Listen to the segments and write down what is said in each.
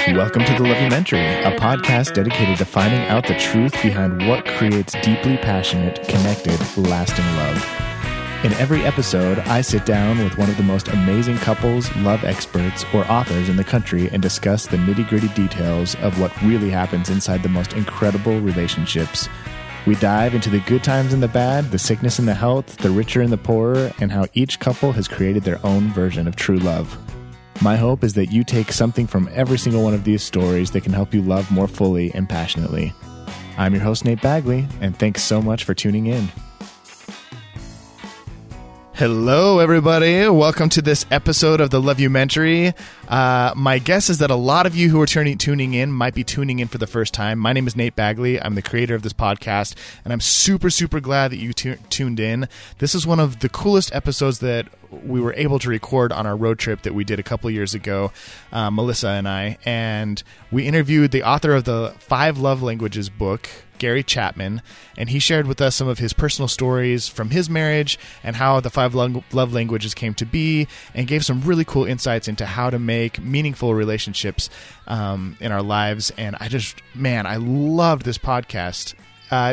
Welcome to The Lovumentary, a podcast dedicated to finding out the truth behind what creates deeply passionate, connected, lasting love. In every episode, I sit down with one of the most amazing couples, love experts, or authors in the country and discuss the nitty-gritty details of what really happens inside the most incredible relationships. We dive into the good times and the bad, the sickness and the health, the richer and the poorer, and how each couple has created their own version of true love. My hope is that you take something from every single one of these stories that can help you love more fully and passionately. I'm your host, Nate Bagley, and thanks so much for tuning in. Hello, everybody. Welcome to this episode of The Lovumentary. My guess is that a lot of you who are tuning in might be tuning in for the first time. My name is Nate Bagley. I'm the creator of this podcast, and I'm super glad that you tuned in. This is one of the coolest episodes that we were able to record on our road trip that we did a couple of years ago, Melissa and I, and we interviewed the author of the 5 Love Languages book, Gary Chapman, and he shared with us some of his personal stories from his marriage and how the 5 love languages came to be, and gave some really cool insights into how to make meaningful relationships in our lives. And I loved this podcast. I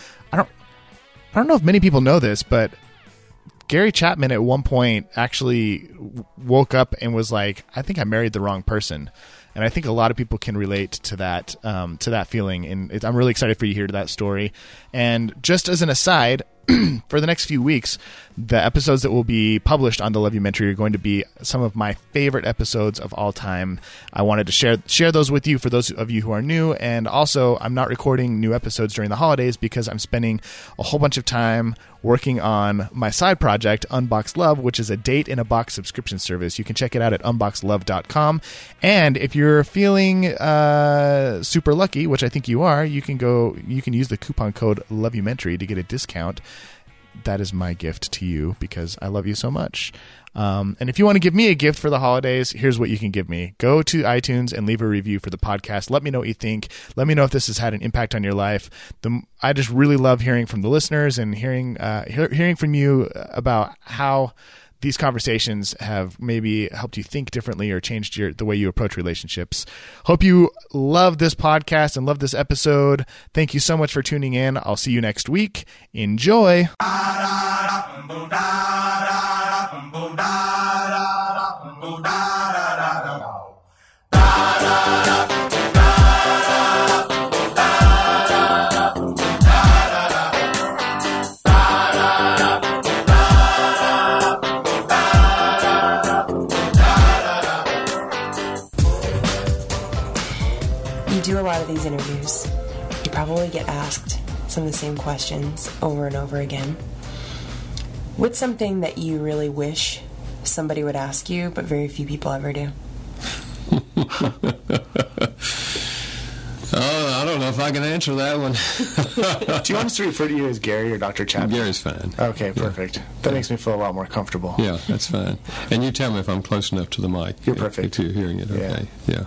don't know if many people know this, but Gary Chapman at one point actually woke up and was like, I think I married the wrong person. And I think a lot of people can relate to that feeling. And I'm really excited for you to hear that story. And just as an aside, for the next few weeks, the episodes that will be published on The Lovumentary are going to be some of my favorite episodes of all time. I wanted to share those with you for those of you who are new. And also, I'm not recording new episodes during the holidays because I'm spending a whole bunch of time working on my side project, Unbox Love, which is a date-in-a-box subscription service. You can check it out at unboxlove.com. And if you're feeling super lucky, which I think you are, you can use the coupon code Lovumentary to get a discount. That is my gift to you because I love you so much. And if you want to give me a gift for the holidays, here's what you can give me. Go to iTunes and leave a review for the podcast. Let me know what you think. Let me know if this has had an impact on your life. I just really love hearing from the listeners and hearing from you about how these conversations have maybe helped you think differently or changed the way you approach relationships. Hope you love this podcast and love this episode. Thank you so much for tuning in. I'll see you next week. Enjoy. Do a lot of these interviews, you probably get asked some of the same questions over and over again. What's something that you really wish somebody would ask you, but very few people ever do? I don't know if I can answer that one. Do you want us to refer to you as Gary or Dr. Chapman? Gary's fine. Okay, perfect. Yeah. That makes me feel a lot more comfortable. Yeah, that's fine. And you tell me if I'm close enough to the mic. You're perfect. If you're hearing it, okay. Yeah.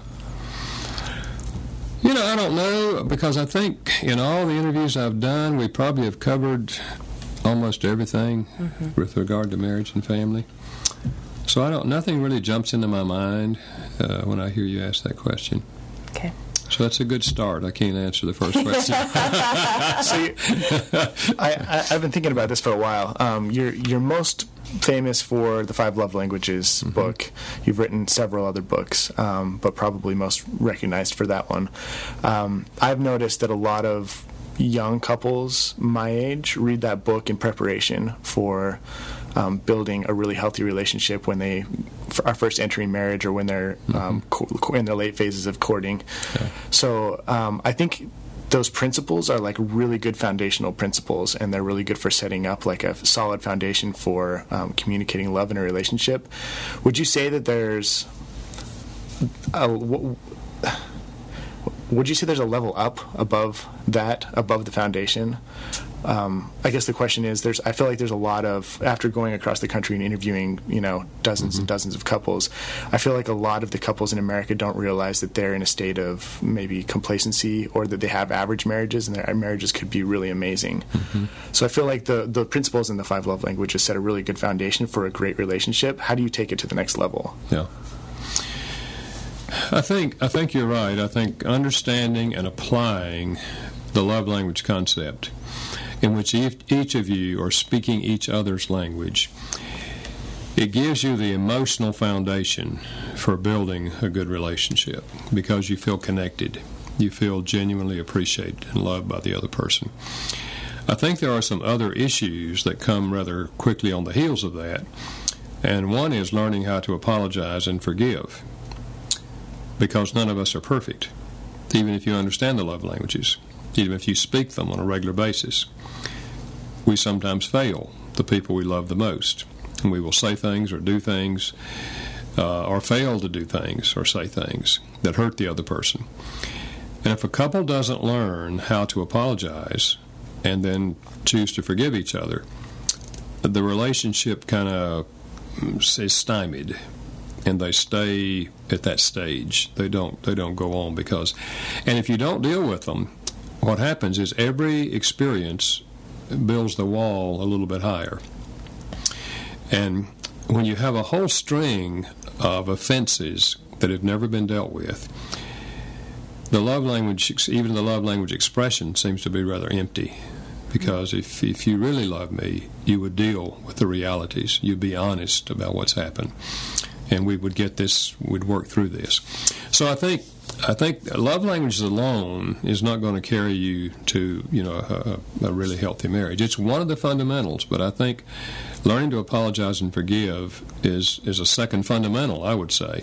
I don't know, because I think in all the interviews I've done, we probably have covered almost everything with regard to marriage and family. So nothing really jumps into my mind when I hear you ask that question. Okay. So that's a good start. I can't answer the first question. I've been thinking about this for a while. You're most famous for the 5 Love Languages book. You've written several other books, but probably most recognized for that one. I've noticed that a lot of young couples my age read that book in preparation for building a really healthy relationship when they are first entering marriage or when they're in their late phases of courting. Yeah. So I think those principles are like really good foundational principles, and they're really good for setting up like a solid foundation for communicating love in a relationship. Would you say that there's would you say there's a level up above the foundation? I guess the question is, I feel like there's a lot of, after going across the country and interviewing, dozens and dozens of couples, I feel like a lot of the couples in America don't realize that they're in a state of maybe complacency, or that they have average marriages and their marriages could be really amazing. So I feel like the principles in the 5 Love Languages set a really good foundation for a great relationship. How do you take it to the next level? Yeah. I think you're right. I think understanding and applying the love language concept, in which each of you are speaking each other's language, it gives you the emotional foundation for building a good relationship, because you feel connected. You feel genuinely appreciated and loved by the other person. I think there are some other issues that come rather quickly on the heels of that, and one is learning how to apologize and forgive, because none of us are perfect, even if you understand the love languages, even if you speak them on a regular basis. We sometimes fail the people we love the most, and we will say things or do things or fail to do things or say things that hurt the other person. And if a couple doesn't learn how to apologize and then choose to forgive each other, the relationship kind of is stymied, and they stay at that stage. They don't go on, because, and if you don't deal with them, what happens is every experience builds the wall a little bit higher. And when you have a whole string of offenses that have never been dealt with, the love language, even the love language expression, seems to be rather empty. Because if you really love me, you would deal with the realities. You'd be honest about what's happened, and we would get this. We'd work through this. So I think love languages alone is not going to carry you to a really healthy marriage. It's one of the fundamentals, but I think learning to apologize and forgive is a second fundamental, I would say.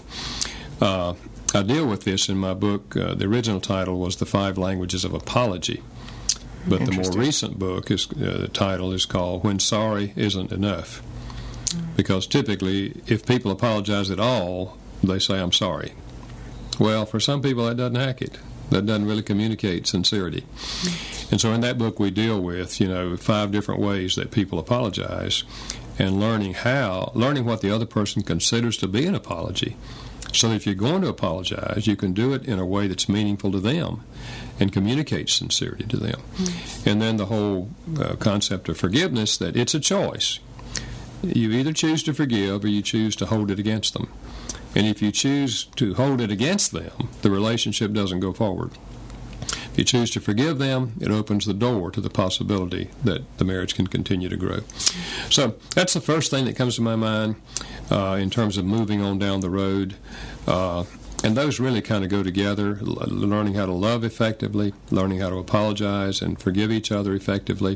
I deal with this in my book. The original title was The 5 Languages of Apology. But the more recent book, the title is called When Sorry Isn't Enough. Because typically, if people apologize at all, they say, I'm sorry. Well, for some people, that doesn't hack it. That doesn't really communicate sincerity. And so in that book, we deal with, 5 different ways that people apologize, and learning what the other person considers to be an apology. So that if you're going to apologize, you can do it in a way that's meaningful to them and communicate sincerity to them. And then the whole concept of forgiveness, that it's a choice. You either choose to forgive or you choose to hold it against them. And if you choose to hold it against them, the relationship doesn't go forward. If you choose to forgive them, it opens the door to the possibility that the marriage can continue to grow. So that's the first thing that comes to my mind in terms of moving on down the road. And those really kind of go together, learning how to love effectively, learning how to apologize and forgive each other effectively.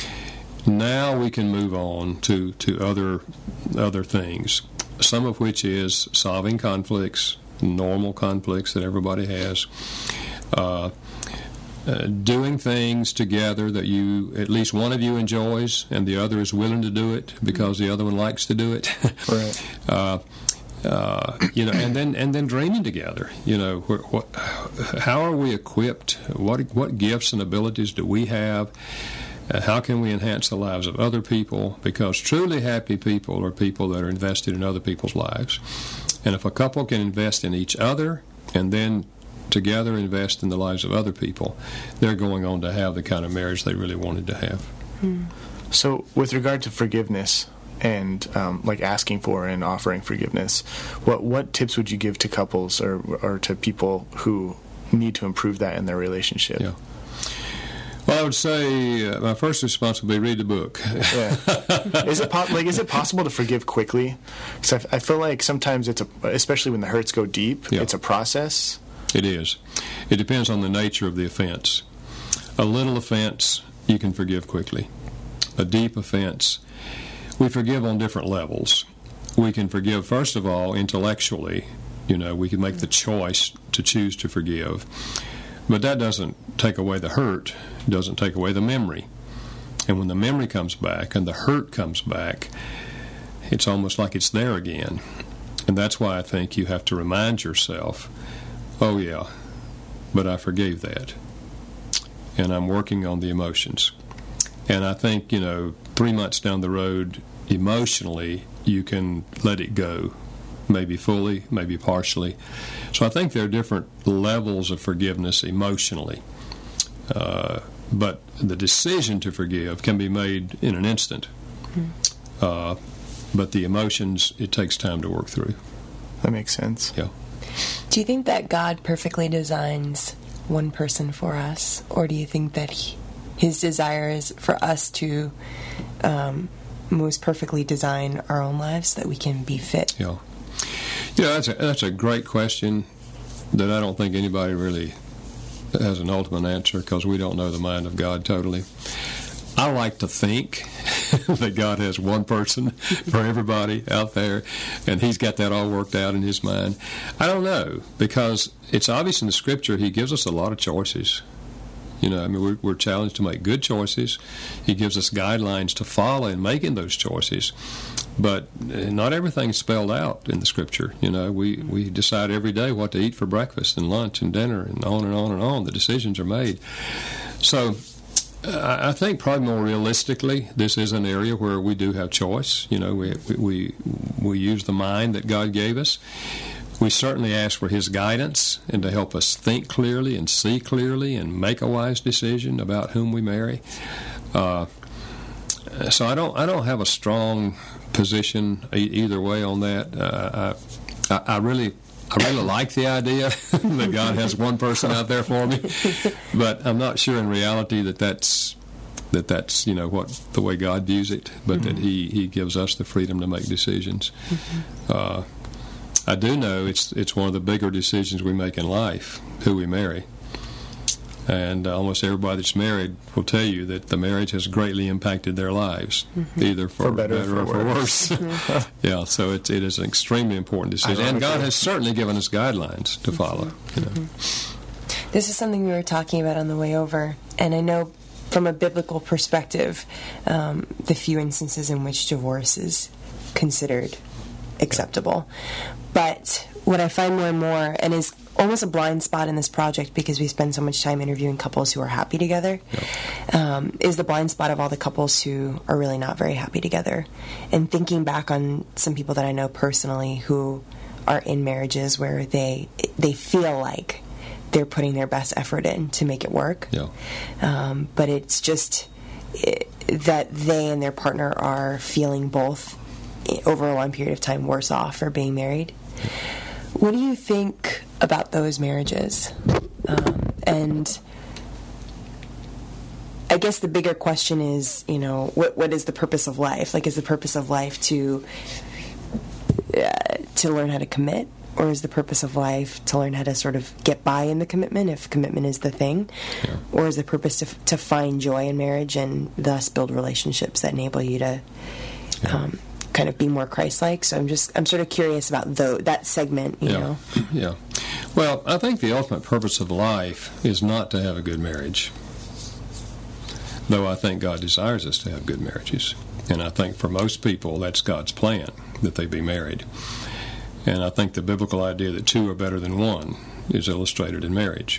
Now we can move on to other things, some of which is solving conflicts, normal conflicts that everybody has, doing things together that at least one of you enjoys and the other is willing to do it because the other one likes to do it. Right. And then dreaming together. How are we equipped? What gifts and abilities do we have? How can we enhance the lives of other people? Because truly happy people are people that are invested in other people's lives. And if a couple can invest in each other and then together invest in the lives of other people, they're going on to have the kind of marriage they really wanted to have. So with regard to forgiveness and like asking for and offering forgiveness, what tips would you give to couples or to people who need to improve that in their relationship? Yeah. Well, I would say my first response would be read the book. Yeah. Is it possible to forgive quickly? Because I feel like sometimes especially when the hurts go deep, it's a process. It is. It depends on the nature of the offense. A little offense, you can forgive quickly. A deep offense, we forgive on different levels. We can forgive, first of all, intellectually. We can make the choice to choose to forgive. But that doesn't take away the hurt. It doesn't take away the memory. And when the memory comes back and the hurt comes back, it's almost like it's there again. And that's why I think you have to remind yourself, oh yeah, but I forgave that. And I'm working on the emotions. And I think, 3 months down the road, emotionally, you can let it go. Maybe fully, maybe partially. So I think there are different levels of forgiveness emotionally. But the decision to forgive can be made in an instant. But the emotions, it takes time to work through. That makes sense. Yeah. Do you think that God perfectly designs one person for us, or do you think that His desire is for us to most perfectly design our own lives so that we can be fit? Yeah, that's a great question that I don't think anybody really has an ultimate answer, because we don't know the mind of God totally. I like to think that God has one person for everybody out there, and He's got that all worked out in His mind. I don't know, because it's obvious in the Scripture He gives us a lot of choices. We're challenged to make good choices. He gives us guidelines to follow in making those choices. But not everything's spelled out in the Scripture. We decide every day what to eat for breakfast and lunch and dinner, and on and on and on. The decisions are made. So I think probably more realistically, this is an area where we do have choice. We use the mind that God gave us. We certainly ask for His guidance and to help us think clearly and see clearly and make a wise decision about whom we marry. So I don't have a strong position either way on that. I really like the idea that God has one person out there for me, but I'm not sure in reality that's what the way God views it, but that He gives us the freedom to make decisions. I do know it's one of the bigger decisions we make in life, who we marry. And almost everybody that's married will tell you that the marriage has greatly impacted their lives, either for better or for worse. Yeah, so it is an extremely important decision. And God has certainly given us guidelines to follow. This is something we were talking about on the way over, and I know from a biblical perspective, the few instances in which divorce is considered acceptable. But what I find more and more, and is almost a blind spot in this project because we spend so much time interviewing couples who are happy together, is the blind spot of all the couples who are really not very happy together. And thinking back on some people that I know personally who are in marriages where they feel like they're putting their best effort in to make it work. But it's just that they and their partner are feeling both over a long period of time worse off for being married. What do you think about those marriages? And I guess the bigger question is, what is the purpose of life? Like, is the purpose of life to learn how to commit? Or is the purpose of life to learn how to sort of get by in the commitment, if commitment is the thing? Or is the purpose to find joy in marriage and thus build relationships that enable you to kind of be more Christ-like? So I'm sort of curious about that segment, you know. Yeah. Well, I think the ultimate purpose of life is not to have a good marriage, though I think God desires us to have good marriages. And I think for most people, that's God's plan, that they be married. And I think the biblical idea that two are better than one is illustrated in marriage.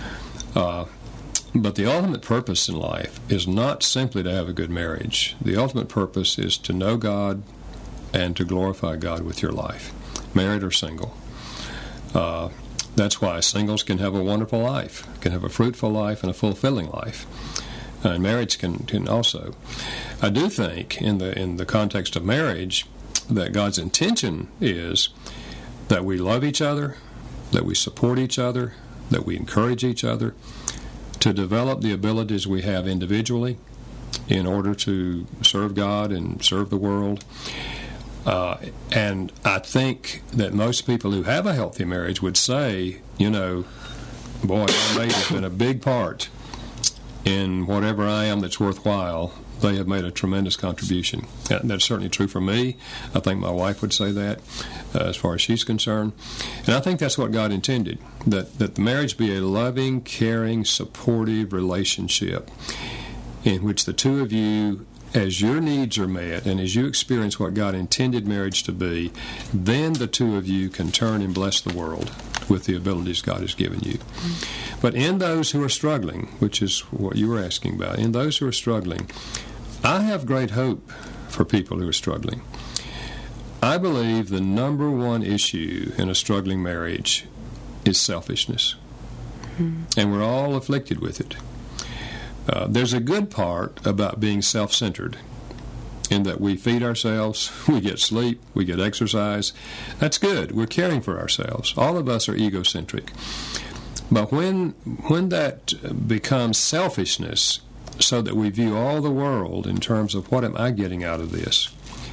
But the ultimate purpose in life is not simply to have a good marriage. The ultimate purpose is to know God and to glorify God with your life, married or single. That's why singles can have a wonderful life, can have a fruitful life and a fulfilling life. And marriage can also. I do think in the context of marriage that God's intention is that we love each other, that we support each other, that we encourage each other to develop the abilities we have individually in order to serve God and serve the world. And I think that most people who have a healthy marriage would say, boy, my mate has been a big part in whatever I am that's worthwhile. They have made a tremendous contribution. That's certainly true for me. I think my wife would say that as far as she's concerned. And I think that's what God intended, that the marriage be a loving, caring, supportive relationship in which the two of you, as your needs are met and as you experience what God intended marriage to be, then the two of you can turn and bless the world with the abilities God has given you. But in those who are struggling, which is what you were asking about, in those who are struggling, I have great hope for people who are struggling. I believe the number one issue in a struggling marriage is selfishness. And we're all afflicted with it. There's a good part about being self-centered. in that we feed ourselves, we get sleep, we get exercise. That's good. We're caring for ourselves. All of us are egocentric. But when that becomes selfishness, so that we view all the world in terms of what am I getting out of this,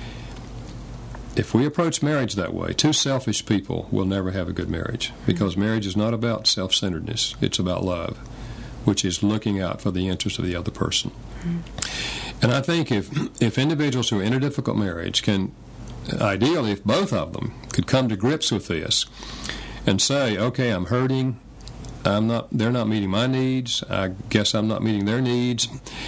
if we approach marriage that way, two selfish people will never have a good marriage, because marriage is not about self-centeredness. It's about love, which is looking out for the interest of the other person. And I think if individuals who are in a difficult marriage can, ideally, if both of them could come to grips with this and say, okay, I'm hurting, they're not meeting my needs, I guess I'm not meeting their needs,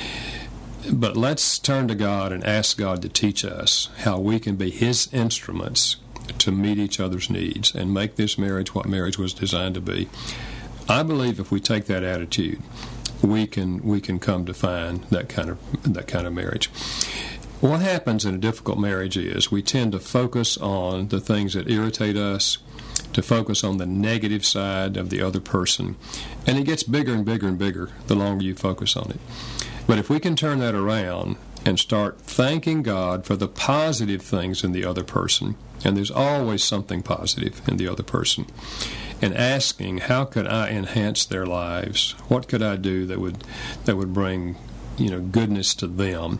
but let's turn to God and ask God to teach us how we can be His instruments to meet each other's needs and make this marriage what marriage was designed to be. I believe if we take that attitude, we can come to find that kind of marriage. What happens in a difficult marriage is we tend to focus on the things that irritate us, to focus on the negative side of the other person, and it gets bigger and bigger and bigger the longer you focus on it. But if we can turn that around and start thanking God for the positive things in the other person, and there's always something positive in the other person, and asking, how could I enhance their lives? What could I do that would bring, goodness to them?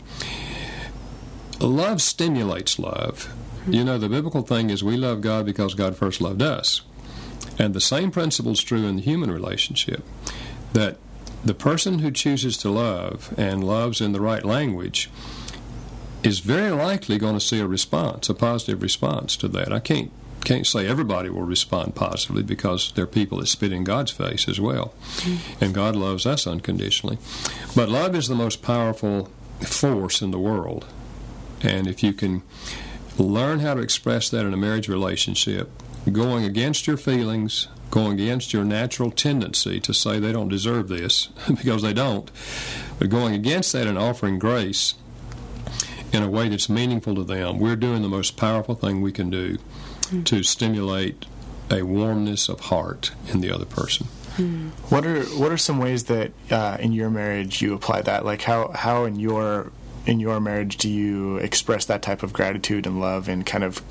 Love stimulates love. The biblical thing is we love God because God first loved us. And the same principle is true in the human relationship, that the person who chooses to love and loves in the right language is very likely going to see a response, a positive response to that. I can't say everybody will respond positively, because there are people that spit in God's face as well. And God loves us unconditionally. But love is the most powerful force in the world. And if you can learn how to express that in a marriage relationship, going against your feelings, going against your natural tendency to say they don't deserve this, because they don't, but going against that and offering grace in a way that's meaningful to them, we're doing the most powerful thing we can do to stimulate a warmness of heart in the other person. What are some ways that in your marriage you apply that? Like how in your marriage do you express that type of gratitude and love, and kind of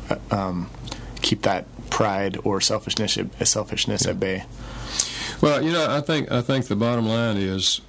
keep that pride or selfishness at bay? Well, I think the bottom line is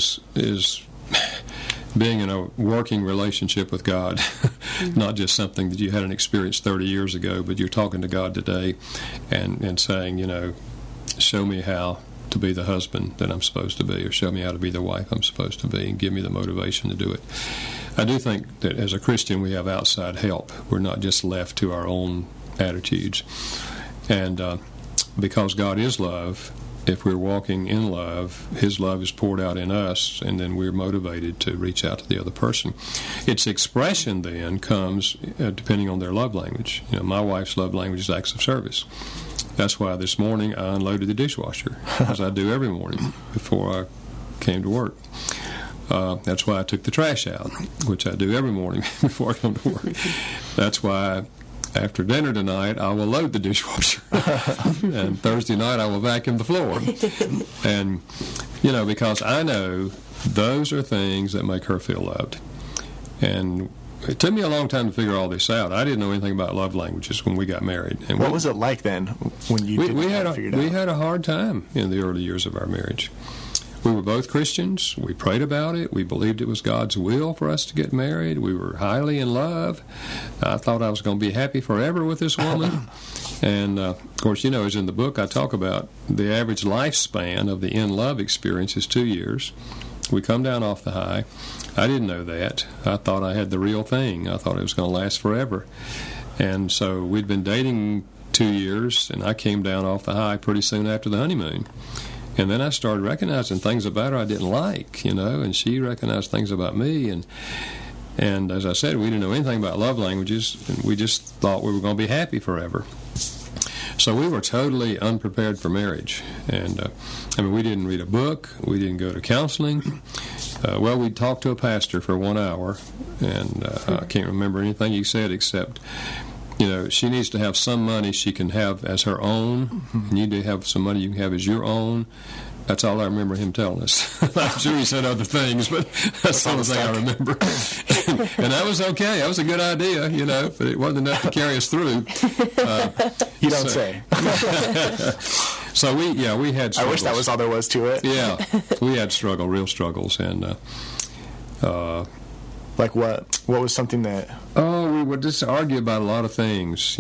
being in a working relationship with God, not just something that you had an experience 30 years ago, but you're talking to God today and saying, show me how to be the husband that I'm supposed to be, or show me how to be the wife I'm supposed to be, and give me the motivation to do it. I do think that as a Christian we have outside help. We're not just left to our own attitudes. And because God is love, if we're walking in love, His love is poured out in us, and then we're motivated to reach out to the other person. Its expression then comes depending on their love language. My wife's love language is acts of service. That's why this morning I unloaded the dishwasher, as I do every morning before I came to work. That's why I took the trash out, which I do every morning before I come to work. That's why after dinner tonight I will load the dishwasher, and Thursday night I will vacuum the floor. And, because I know those are things that make her feel loved. And it took me a long time to figure all this out. I didn't know anything about love languages when we got married. And what was it like then when you we had a hard time in the early years of our marriage. We were both Christians. We prayed about it. We believed it was God's will for us to get married. We were highly in love. I thought I was going to be happy forever with this woman. And, of course, as in the book I talk about, the average lifespan of the in-love experience is 2 years. We come down off the high. I didn't know that. I thought I had the real thing. I thought it was going to last forever. And so we'd been dating 2 years, and I came down off the high pretty soon after the honeymoon. And then I started recognizing things about her I didn't like, and she recognized things about me. And as I said, we didn't know anything about love languages, and we just thought we were going to be happy forever. So we were totally unprepared for marriage. And, we didn't read a book. We didn't go to counseling. We talked to a pastor for 1 hour, and I can't remember anything he said except she needs to have some money she can have as her own. And you need to have some money you can have as your own. That's all I remember him telling us. I'm sure he said other things, but that's the only thing I remember. And that was okay. That was a good idea, but it wasn't enough to carry us through. You don't say. So we had struggles. I wish that was all there was to it. Yeah, we had real struggles, and like what? What was something that? Oh, we would just argue about a lot of things.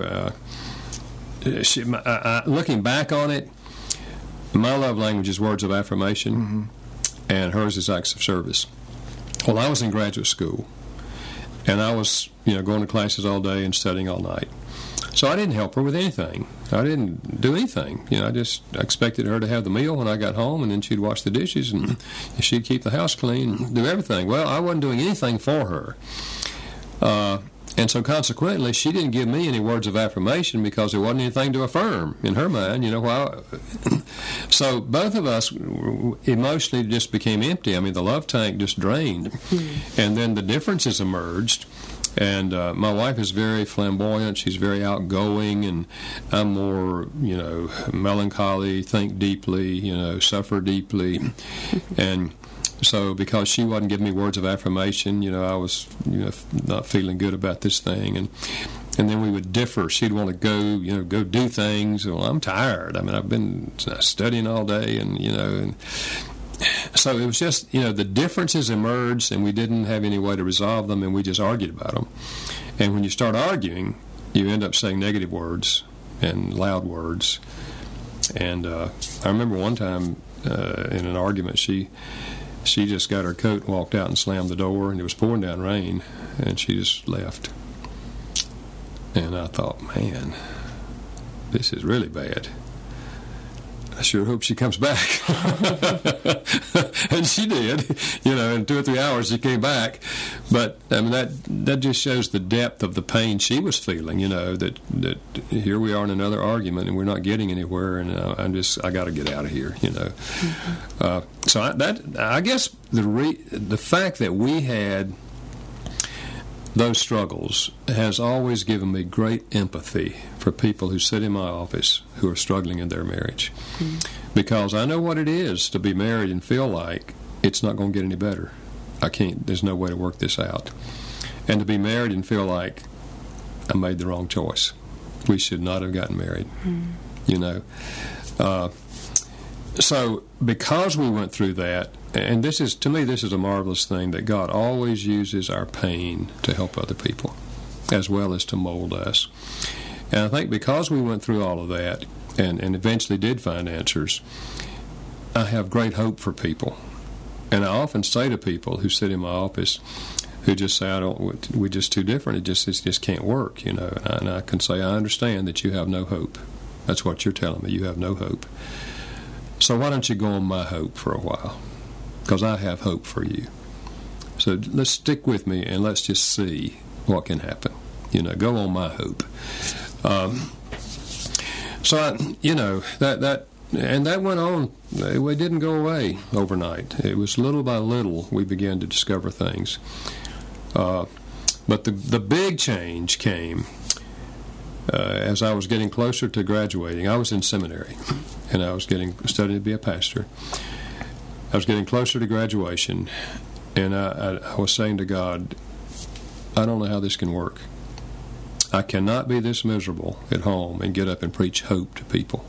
Looking back on it, my love language is words of affirmation, and hers is acts of service. Well, I was in graduate school, and I was, going to classes all day and studying all night. So I didn't help her with anything. I didn't do anything. I just expected her to have the meal when I got home, and then she'd wash the dishes, and she'd keep the house clean, and do everything. Well, I wasn't doing anything for her. And so consequently, she didn't give me any words of affirmation because there wasn't anything to affirm in her mind, So both of us emotionally just became empty. I mean, the love tank just drained. And then the differences emerged. And my wife is very flamboyant. She's very outgoing, and I'm more, melancholy, think deeply, suffer deeply. And so because she wasn't giving me words of affirmation, I was not feeling good about this thing. And then we would differ. She'd want to go do things. Well, I'm tired. I mean, I've been studying all day, and so it was just, the differences emerged, and we didn't have any way to resolve them, and we just argued about them. And when you start arguing, you end up saying negative words and loud words. And I remember one time in an argument, she just got her coat and walked out and slammed the door, and it was pouring down rain, and she just left. And I thought, man, this is really bad. I sure hope she comes back. And she did. In 2 or 3 hours she came back. But I mean, that just shows the depth of the pain she was feeling. That here we are in another argument and we're not getting anywhere, and I got to get out of here. So I guess the fact that we had those struggles has always given me great empathy for people who sit in my office who are struggling in their marriage. Because I know what it is to be married and feel like it's not going to get any better. There's no way to work this out. And to be married and feel like I made the wrong choice. We should not have gotten married. So because we went through that, and to me this is a marvelous thing, that God always uses our pain to help other people as well as to mold us. And I think because we went through all of that and eventually did find answers, I have great hope for people. And I often say to people who sit in my office who just say, we're just too different, it just can't work, And I can say, I understand that you have no hope. That's what you're telling me, you have no hope. So why don't you go on my hope for a while? Because I have hope for you. So let's stick with me and let's just see what can happen. Go on my hope. That went on. It didn't go away overnight. It was little by little we began to discover things. But the big change came as I was getting closer to graduating. I was in seminary, and I was studying to be a pastor. I was getting closer to graduation, and I was saying to God, I don't know how this can work. I cannot be this miserable at home and get up and preach hope to people.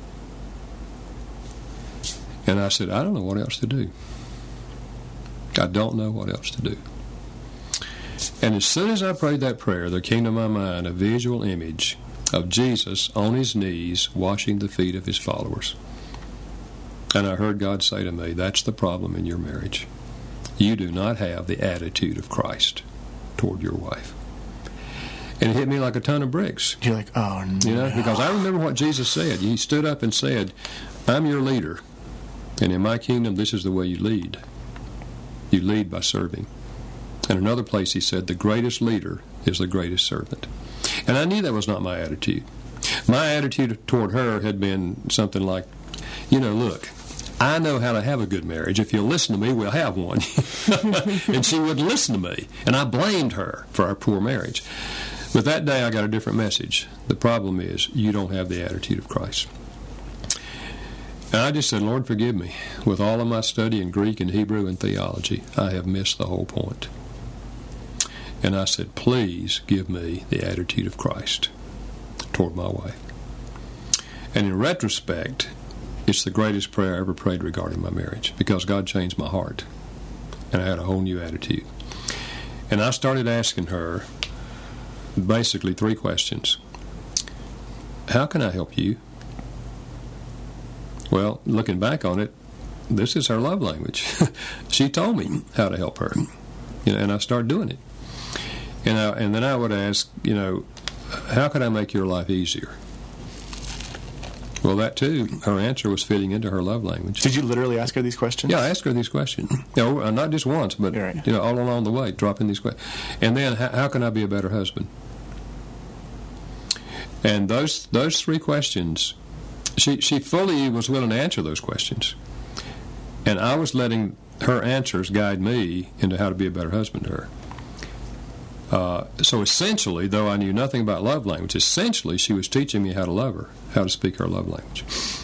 And I said, I don't know what else to do. I don't know what else to do. And as soon as I prayed that prayer, there came to my mind a visual image of Jesus on his knees washing the feet of his followers. And I heard God say to me, that's the problem in your marriage. You do not have the attitude of Christ toward your wife. And it hit me like a ton of bricks. You're like, oh, no. Because I remember what Jesus said. He stood up and said, I'm your leader. And in my kingdom, this is the way you lead. You lead by serving. In another place, he said, the greatest leader is the greatest servant. And I knew that was not my attitude. My attitude toward her had been something like, look, I know how to have a good marriage. If you'll listen to me, we'll have one. And she wouldn't listen to me. And I blamed her for our poor marriage. But that day I got a different message. The problem is you don't have the attitude of Christ. And I just said, Lord, forgive me. With all of my study in Greek and Hebrew and theology, I have missed the whole point. And I said, please give me the attitude of Christ toward my wife. And in retrospect, it's the greatest prayer I ever prayed regarding my marriage, because God changed my heart, and I had a whole new attitude. And I started asking her basically 3 questions. How can I help you? Well, looking back on it, this is her love language. She told me how to help her, and I started doing it. And then I would ask, how can I make your life easier? Well, that too, her answer was fitting into her love language. Did you literally ask her these questions? Yeah, I asked her these questions. Not just once, but right. All along the way, dropping these questions. And then, how can I be a better husband? And those 3 questions, she fully was willing to answer those questions. And I was letting her answers guide me into how to be a better husband to her. So essentially, though I knew nothing about love language, essentially she was teaching me how to love her, how to speak her love language.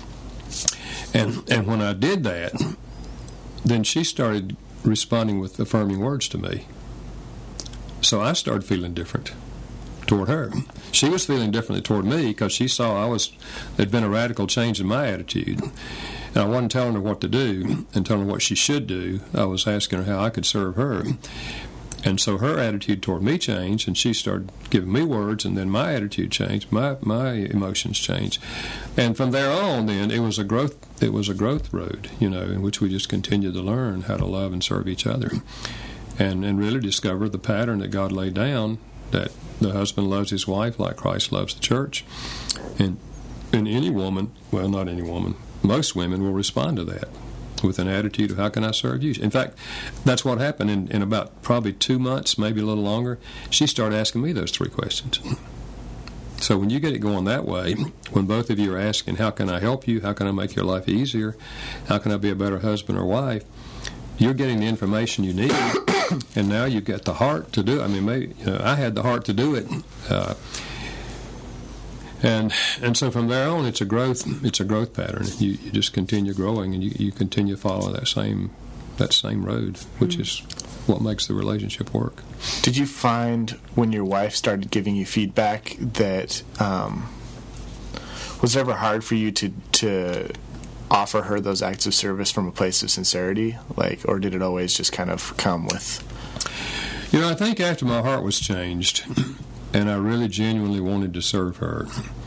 And when I did that, then she started responding with affirming words to me. So I started feeling different toward her. She was feeling differently toward me because she saw there'd been a radical change in my attitude. And I wasn't telling her what to do and telling her what she should do. I was asking her how I could serve her. And so her attitude toward me changed, and she started giving me words, and then my attitude changed, my emotions changed. And from there on, then, it was a growth road, in which we just continued to learn how to love and serve each other. And really discover the pattern that God laid down, that the husband loves his wife like Christ loves the church. And any woman, well, not any woman, most women will respond to that with an attitude of, how can I serve you? In fact, that's what happened in about probably 2 months, maybe a little longer. She started asking me those 3 questions. So when you get it going that way, when both of you are asking, how can I help you? How can I make your life easier? How can I be a better husband or wife? You're getting the information you need, and now you've got the heart to do it. I mean, maybe I had the heart to do it. And so from there on, it's a growth pattern. You just continue growing, and you continue to follow that same road, which is what makes the relationship work. Did you find when your wife started giving you feedback that was it ever hard for you to offer her those acts of service from a place of sincerity, or did it always just kind of come with? I think after my heart was changed, and I really genuinely wanted to serve her,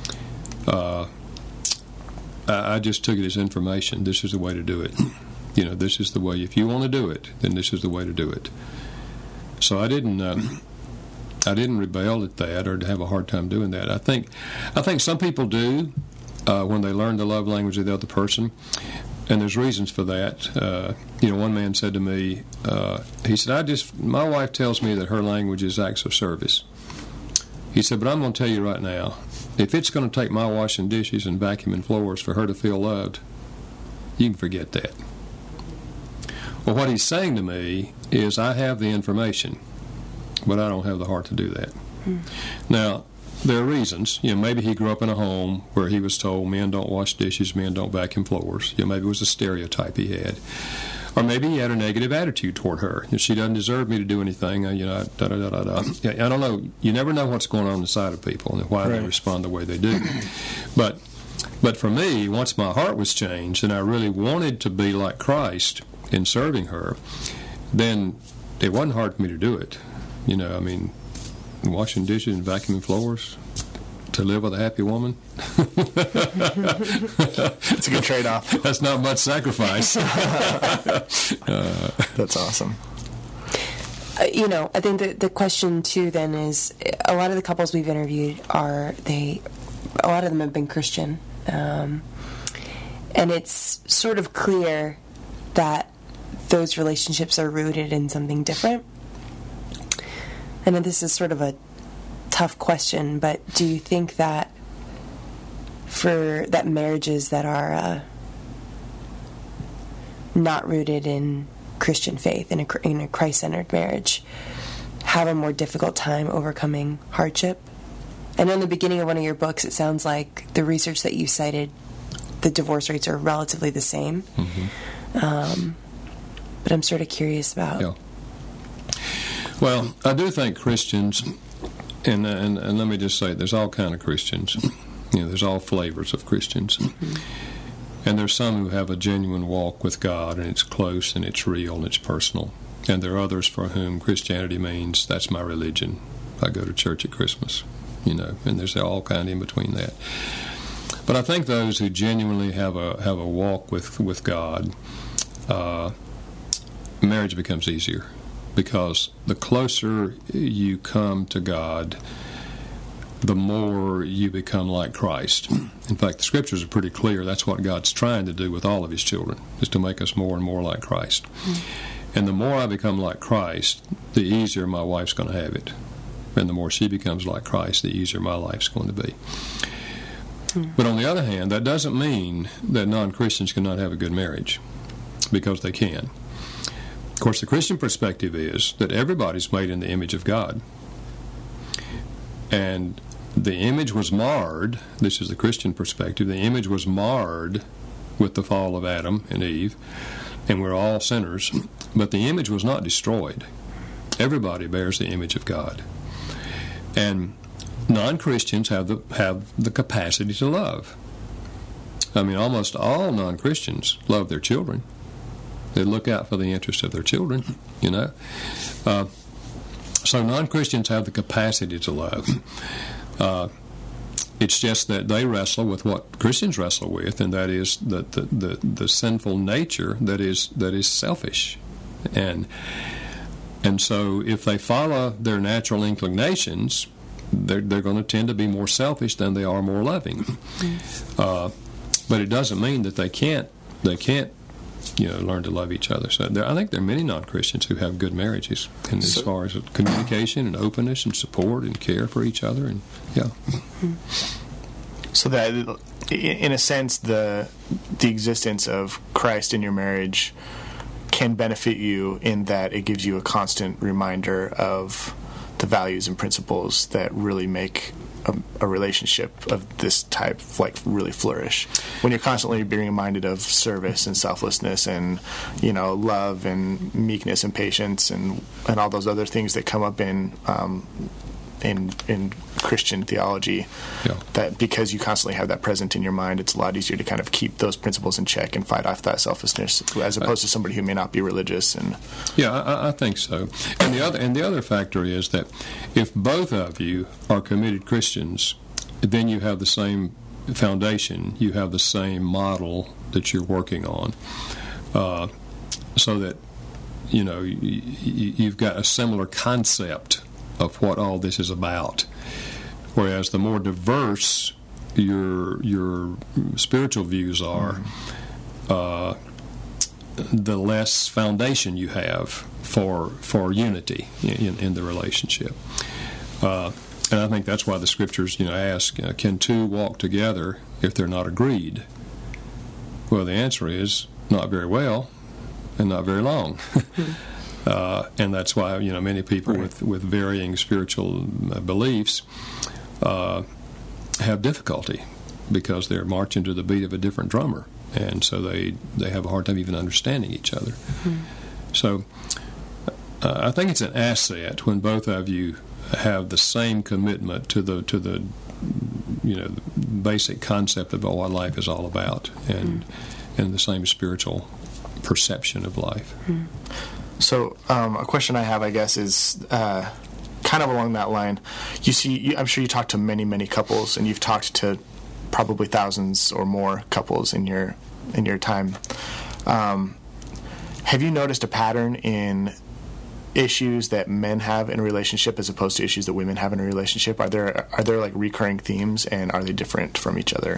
I just took it as information. This is the way to do it. This is the way. If you want to do it, then this is the way to do it. So I didn't rebel at that or to have a hard time doing that. I think some people do when they learn the love language of the other person, and there's reasons for that. One man said to me, he said, my wife tells me that her language is acts of service. He said, but I'm going to tell you right now, if it's going to take my washing dishes and vacuuming floors for her to feel loved, you can forget that. Well, what he's saying to me is, I have the information, but I don't have the heart to do that. Now, there are reasons. Maybe he grew up in a home where he was told men don't wash dishes, men don't vacuum floors. Maybe it was a stereotype he had. Or maybe he had a negative attitude toward her. She doesn't deserve me to do anything. I don't know. You never know what's going on inside of people and why they respond the way they do. But for me, once my heart was changed and I really wanted to be like Christ in serving her, then it wasn't hard for me to do it. Washing dishes and vacuuming floors, to live with a happy woman. It's a good trade-off. That's not much sacrifice. That's awesome. I think the question too then is, a lot of the couples we've interviewed a lot of them have been Christian, and it's sort of clear that those relationships are rooted in something different. I know this is sort of a tough question, but do you think that marriages that are not rooted in Christian faith, in a Christ-centered marriage, have a more difficult time overcoming hardship And in the beginning of one of your books, it sounds like the research that you cited, the divorce rates are relatively the same. Mm-hmm. But I'm sort of curious about... Yeah. Well, I do think Christians, and let me just say, there's all kind of Christians. There's all flavors of Christians. Mm-hmm. And there's some who have a genuine walk with God, and it's close, and it's real, and it's personal. And there are others for whom Christianity means, that's my religion. I go to church at Christmas, and there's all kind in between that. But I think those who genuinely have a walk with God, marriage becomes easier, because the closer you come to God, the more you become like Christ. In fact, the Scriptures are pretty clear. That's what God's trying to do with all of His children, is to make us more and more like Christ. And the more I become like Christ, the easier my wife's going to have it. And the more she becomes like Christ, the easier my life's going to be. But on the other hand, that doesn't mean that non-Christians cannot have a good marriage, because they can. Of course, the Christian perspective is that everybody's made in the image of God. And the image was marred, this is the Christian perspective, the image was marred with the fall of Adam and Eve, and we're all sinners, but the image was not destroyed. Everybody bears the image of God. And non-Christians have the capacity to love. I mean, almost all non-Christians love their children. They look out for the interests of their children, So non-Christians have the capacity to love. It's just that they wrestle with what Christians wrestle with, and that is the sinful nature that is selfish. And so if they follow their natural inclinations, they're going to tend to be more selfish than they are more loving. But it doesn't mean that they can't learn to love each other. So I think there are many non-Christians who have good marriages, and as far as communication and openness and support and care for each other, and So that, in a sense, the existence of Christ in your marriage can benefit you in that it gives you a constant reminder of the values and principles that really make a relationship of this type really flourish. When you're constantly being reminded of service and selflessness and love and meekness and patience and all those other things that come up in Christian theology, that because you constantly have that present in your mind, it's a lot easier to kind of keep those principles in check and fight off that selfishness, as opposed to somebody who may not be religious. And I think so. And the other factor is that if both of you are committed Christians, then you have the same foundation, you have the same model that you're working on, so that you've got a similar concept of what all this is about. Whereas the more diverse your spiritual views are, the less foundation you have for unity in the relationship. And I think that's why the Scriptures ask, can two walk together if they're not agreed? Well, the answer is not very well and not very long. And that's why many people with varying spiritual beliefs have difficulty, because they're marching to the beat of a different drummer, and so they have a hard time even understanding each other. So I think it's an asset when both of you have the same commitment to the basic concept of what life is all about, and the same spiritual perception of life. So a question I have, I guess, is kind of along that line. I'm sure you talk to many, many couples, and you've talked to probably thousands or more couples in your time. Have you noticed a pattern in issues that men have in a relationship as opposed to issues that women have in a relationship? Are there like recurring themes, and are they different from each other?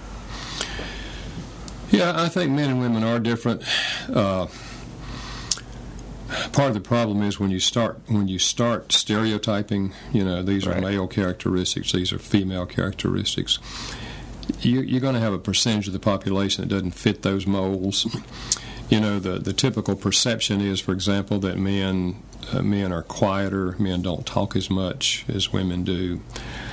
Yeah, I think men and women are different. Part of the problem is when you start stereotyping, these are male characteristics, these are female characteristics, you're going to have a percentage of the population that doesn't fit those molds. The typical perception is, for example, that men are quieter, men don't talk as much as women do.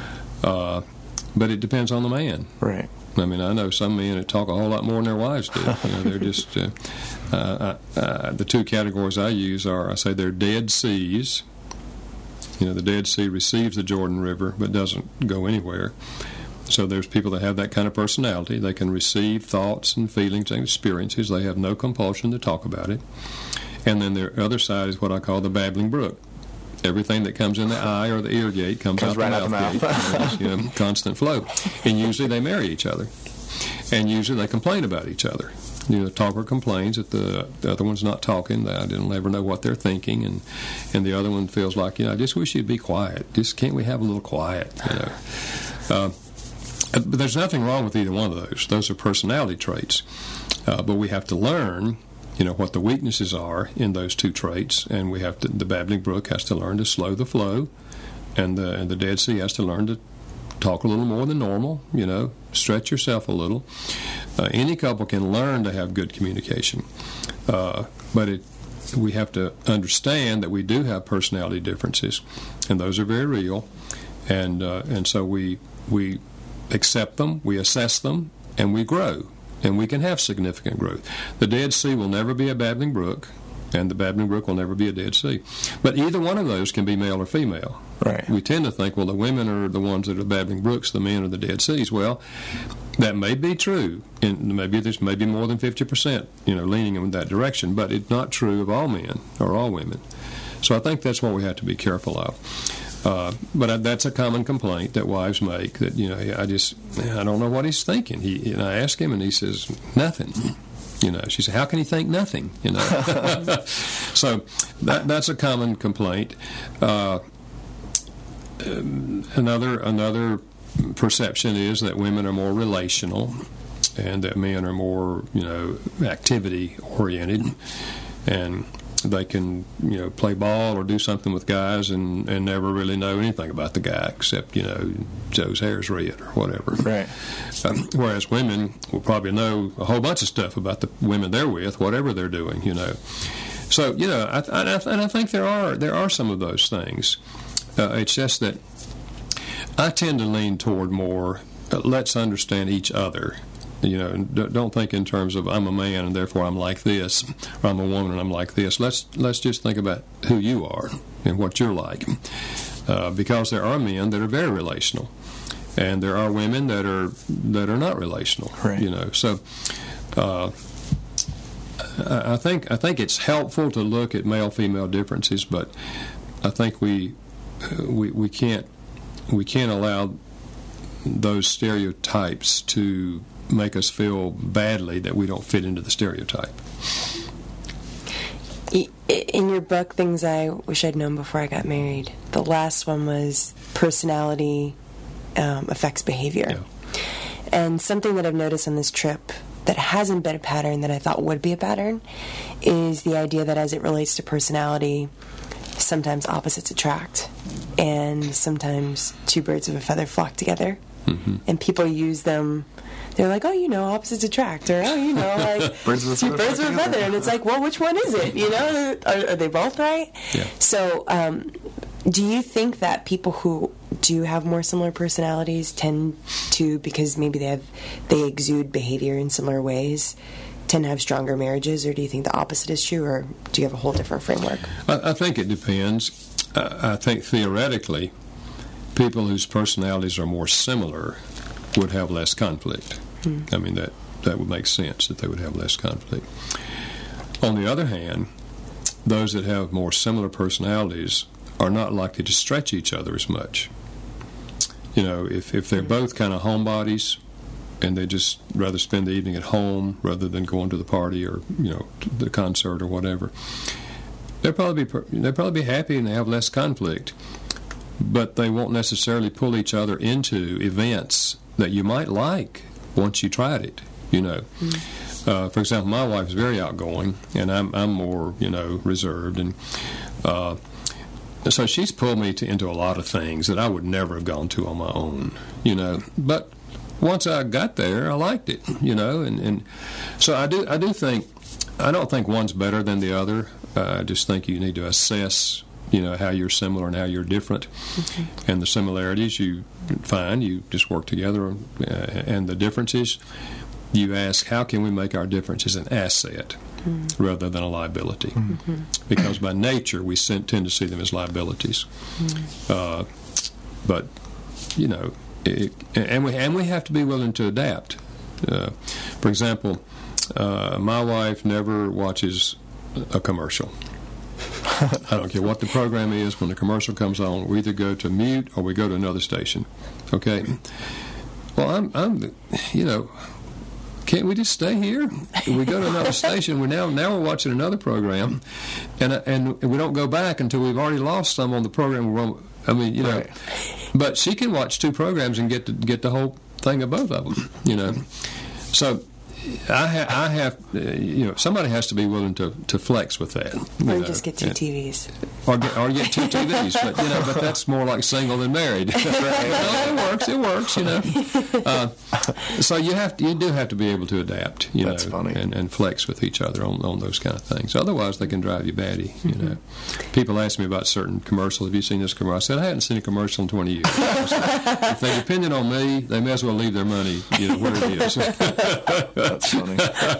But it depends on the man. Right. I mean, I know some men that talk a whole lot more than their wives do. They're just the two categories I use are, I say they're Dead Seas. The Dead Sea receives the Jordan River but doesn't go anywhere. So there's people that have that kind of personality. They can receive thoughts and feelings and experiences. They have no compulsion to talk about it. And then the other side is what I call the babbling brook. Everything that comes in the eye or the ear gate comes out right the mouth gate. Constant flow. And usually they marry each other. And usually they complain about each other. The talker complains that the other one's not talking. I didn't ever know what they're thinking, and the other one feels like, I just wish you'd be quiet. Just can't we have a little quiet? But there's nothing wrong with either one of those. Those are personality traits. But we have to learn, what the weaknesses are in those two traits, and we have to. The babbling brook has to learn to slow the flow, and the Dead Sea has to learn to talk a little more than normal. Stretch yourself a little. Any couple can learn to have good communication, but we have to understand that we do have personality differences, and those are very real, and so we accept them, we assess them, and we grow, and we can have significant growth. The Dead Sea will never be a babbling brook, and the babbling brook will never be a Dead Sea. But either one of those can be male or female. Right. We tend to think, well, the women are the ones that are babbling brooks, the men are the Dead Seas. Well, that may be true, and maybe there's maybe more than 50%, leaning in that direction, but it's not true of all men or all women. So I think that's what we have to be careful of. But that's a common complaint that wives make, that, I don't know what he's thinking. I ask him, and he says, nothing. She said, how can he think nothing? So that's a common complaint. Another perception is that women are more relational, and that men are more, activity oriented, and they can, play ball or do something with guys and never really know anything about the guy except, Joe's hair's red or whatever. Right. Whereas women will probably know a whole bunch of stuff about the women they're with, whatever they're doing, So, I think there are some of those things. It's just that I tend to lean toward more, let's understand each other. Don't think in terms of I'm a man and therefore I'm like this, or I'm a woman and I'm like this. Let's just think about who you are and what you're like, because there are men that are very relational, and there are women that are not relational. Right. So I think it's helpful to look at male-female differences, but I think we can't allow those stereotypes to make us feel badly that we don't fit into the stereotype. In your book, Things I Wish I'd Known Before I Got Married, the last one was personality affects behavior. Yeah. And something that I've noticed on this trip that hasn't been a pattern that I thought would be a pattern is the idea that as it relates to personality, sometimes opposites attract, and sometimes two birds of a feather flock together. Mm-hmm. And people use them. They're like, opposites attract, or like birds of two birds of a feather, and it's like, well, which one is it? Are they both right? Yeah. So, do you think that people who do have more similar personalities tend to, because maybe they exude behavior in similar ways, tend to have stronger marriages, or do you think the opposite is true, or do you have a whole different framework? I think it depends. I think theoretically, people whose personalities are more similar would have less conflict. I mean, that would make sense, that they would have less conflict. On the other hand, those that have more similar personalities are not likely to stretch each other as much. If they're both kind of homebodies, and they just rather spend the evening at home rather than going to the party or to the concert or whatever, they'll probably be happy and they have less conflict. But they won't necessarily pull each other into events that you might like once you tried it. For example, my wife is very outgoing, and I'm more reserved, and so she's pulled me into a lot of things that I would never have gone to on my own. But once I got there, I liked it. And so I do think, I don't think one's better than the other. I just think you need to assess how you're similar and how you're different. And the similarities you find, you just work together, and the differences, you ask, how can we make our differences an asset rather than a liability? Because by nature, we tend to see them as liabilities. But, and we have to be willing to adapt. For example, my wife never watches a commercial. I don't care what the program is. When the commercial comes on, we either go to mute or we go to another station. Okay? Well, can't we just stay here? We go to another station. Now we're watching another program, and we don't go back until we've already lost some on the program. Right. But she can watch two programs and get the whole thing of both of them. So I have somebody has to be willing to flex with that. Or just get two TVs. Or get two TVs, but that's more like single than married. It works. So you do have to be able to adapt. That's funny. And flex with each other on those kind of things. Otherwise, they can drive you batty. People ask me about certain commercials. Have you seen this commercial? I said I hadn't seen a commercial in 20 years. If they depended on me, they may as well leave their money where it is. That's funny.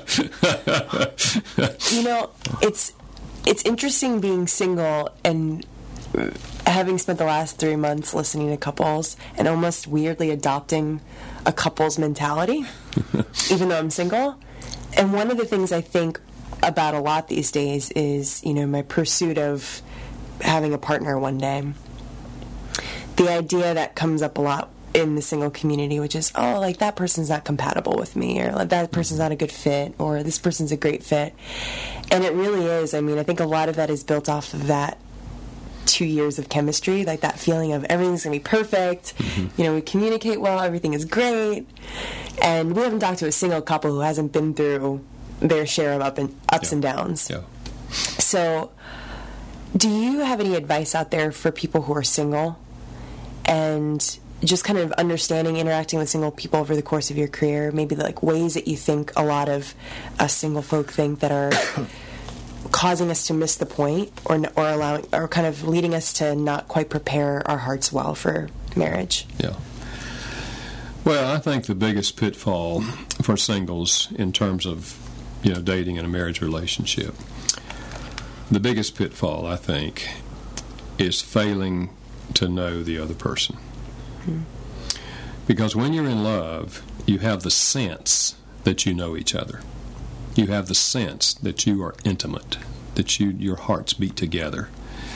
It's interesting being single and having spent the last 3 months listening to couples and almost weirdly adopting a couple's mentality, even though I'm single. And one of the things I think about a lot these days is, my pursuit of having a partner one day. The idea that comes up a lot in the single community, which is, that person's not compatible with me, or like that person's not a good fit, or this person's a great fit. And it really is. I think a lot of that is built off of that 2 years of chemistry, like that feeling of everything's going to be perfect. We communicate well, everything is great. And we haven't talked to a single couple who hasn't been through their share of ups and downs. Yeah. So, do you have any advice out there for people who are single and just kind of understanding, interacting with single people over the course of your career, maybe like ways that you think a lot of us single folk think that are causing us to miss the point, or allowing, or kind of leading us to not quite prepare our hearts well for marriage? Yeah. Well, I think the biggest pitfall for singles in terms of dating in a marriage relationship, the biggest pitfall, I think, is failing to know the other person. Because when you're in love, you have the sense that you know each other. You have the sense that you are intimate, that your hearts beat together.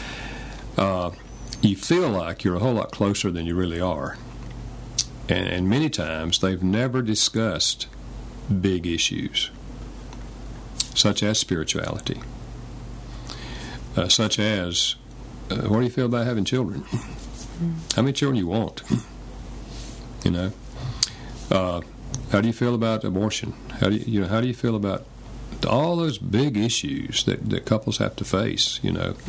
You feel like you're a whole lot closer than you really are. And many times they've never discussed big issues, such as spirituality, such as what do you feel about having children? How many children you want? How do you feel about abortion? How do you feel about all those big issues that couples have to face?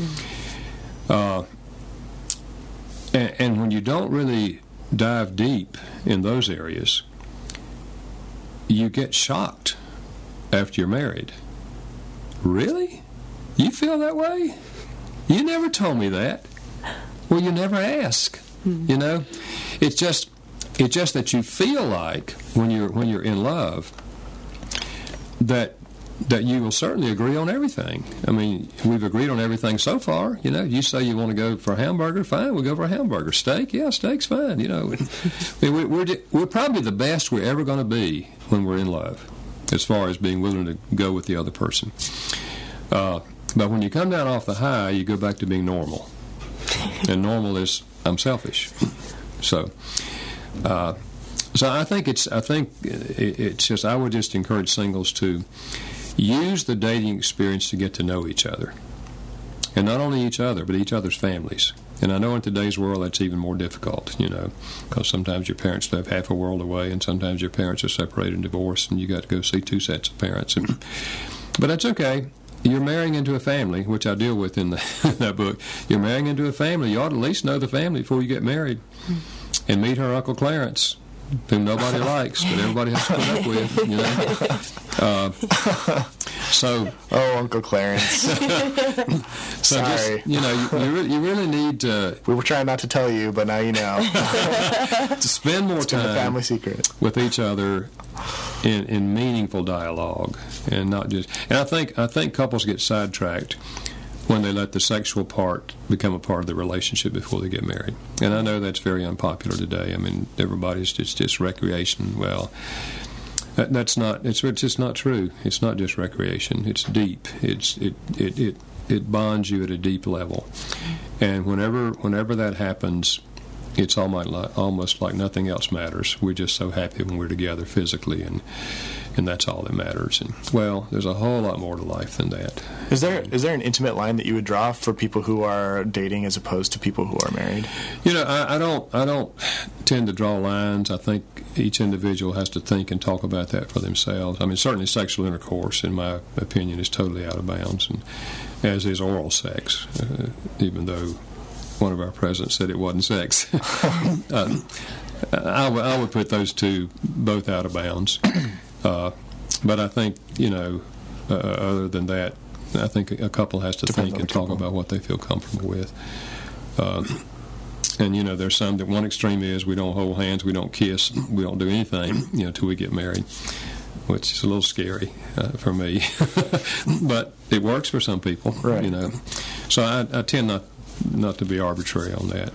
And when you don't really dive deep in those areas, you get shocked after you're married. Really? You feel that way? You never told me that. Well, you never ask. It's just that you feel like when you're in love that you will certainly agree on everything. We've agreed on everything so far. You say you want to go for a hamburger, fine, we'll go for a hamburger. Steak, yeah, steak's fine. We're probably the best we're ever going to be when we're in love, as far as being willing to go with the other person. But when you come down off the high, you go back to being normal. And normal is, I'm selfish. So I think it's just, I would just encourage singles to use the dating experience to get to know each other. And not only each other, but each other's families. And I know in today's world that's even more difficult, because sometimes your parents live half a world away, and sometimes your parents are separated and divorced, and you got to go see two sets of parents. But that's okay. You're marrying into a family, which I deal with in that book. You're marrying into a family. You ought to at least know the family before you get married. And meet her Uncle Clarence, whom nobody likes, but everybody has to put up with. So, Uncle Clarence. so Sorry. just, you really need to We were trying not to tell you, but now you know. spend more It's been a time family secret. with each other in meaningful dialogue, and not just. And I think couples get sidetracked when they let the sexual part become a part of the relationship before they get married. And I know that's very unpopular today. I mean, everybody's just recreation. Well, that's not. It's just not true. It's not just recreation. It's deep. It bonds you at a deep level. And whenever that happens, it's almost like nothing else matters. We're just so happy when we're together physically, and that's all that matters. And well, there's a whole lot more to life than that. Is there an intimate line that you would draw for people who are dating as opposed to people who are married? I don't tend to draw lines. I think each individual has to think and talk about that for themselves. I mean, certainly sexual intercourse, in my opinion, is totally out of bounds, and as is oral sex, even though one of our presidents said it wasn't sex. I would put those two both out of bounds. But I think, other than that, I think a couple has to think and talk about what they feel comfortable with. And, there's some that one extreme is we don't hold hands, we don't kiss, we don't do anything, till we get married, which is a little scary for me. But it works for some people, right. So I tend not to be arbitrary on that.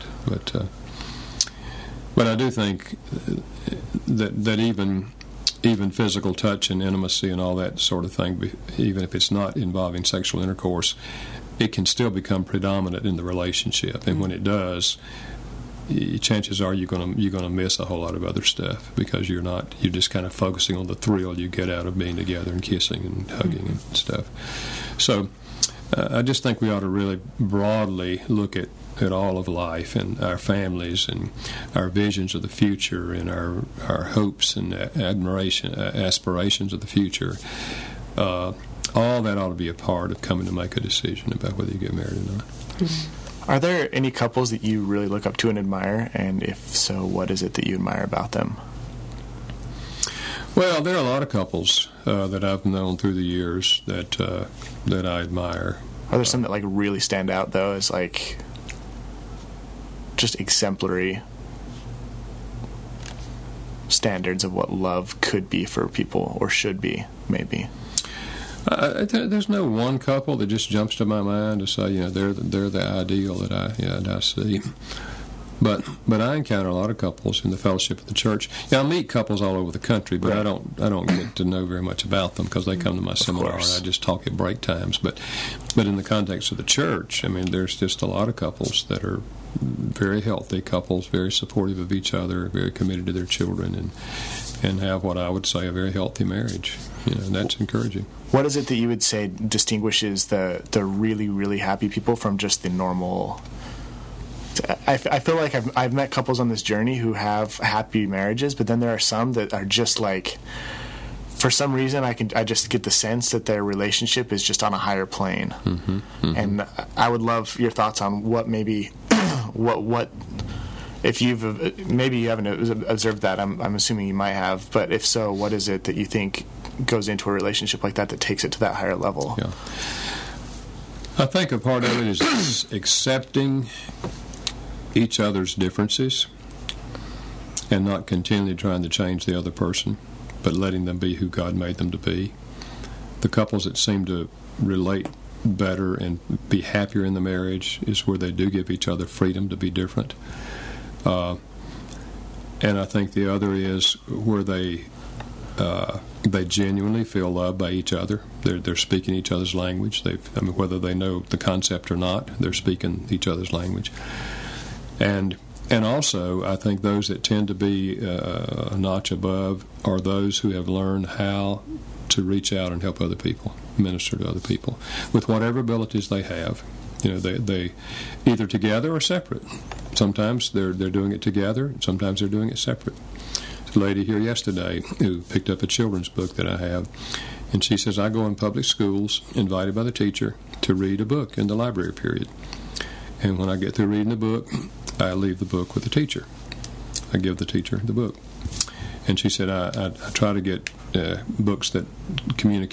But I do think that even physical touch and intimacy and all that sort of thing, even if it's not involving sexual intercourse, it can still become predominant in the relationship. And when it does, chances are you're going to miss a whole lot of other stuff because you're just kind of focusing on the thrill you get out of being together and kissing and hugging and stuff. So I just think we ought to really broadly look at all of life and our families and our visions of the future and our hopes and aspirations of the future. All that ought to be a part of coming to make a decision about whether you get married or not. Are there any couples that you really look up to and admire? And if so, what is it that you admire about them? Well, there are a lot of couples that I've known through the years that I admire. Are there some that really stand out though as just exemplary standards of what love could be for people or should be, maybe? There's no one couple that just jumps to my mind to say, they're the ideal that I see. But I encounter a lot of couples in the fellowship of the church. I meet couples all over the country, but right. I don't get to know very much about them because they come to my seminar and I just talk at break times. But in the context of the church, I mean, there's just a lot of couples that are very healthy couples, very supportive of each other, very committed to their children, and have what I would say a very healthy marriage. And that's encouraging. What is it that you would say distinguishes the really, really happy people from just the normal? I feel like I've met couples on this journey who have happy marriages, but then there are some that are just for some reason I just get the sense that their relationship is just on a higher plane. Mm-hmm, mm-hmm. And I would love your thoughts on what maybe what if you haven't observed that. I'm assuming you might have, but if so, what is it that you think goes into a relationship like that takes it to that higher level? Yeah, I think a part of it is accepting each other's differences and not continually trying to change the other person, but letting them be who God made them to be. The couples that seem to relate better and be happier in the marriage is where they do give each other freedom to be different. And I think the other is where they genuinely feel loved by each other. They're speaking each other's language. Whether they know the concept or not, they're speaking each other's language. And also, I think those that tend to be a notch above are those who have learned how to reach out and help other people, minister to other people, with whatever abilities they have. They either together or separate. Sometimes they're doing it together, sometimes they're doing it separate. There's a lady here yesterday who picked up a children's book that I have, and she says, I go in public schools, invited by the teacher, to read a book in the library period. And when I get through reading the book, I leave the book with the teacher. I give the teacher the book. And she said, I try to get books that communicate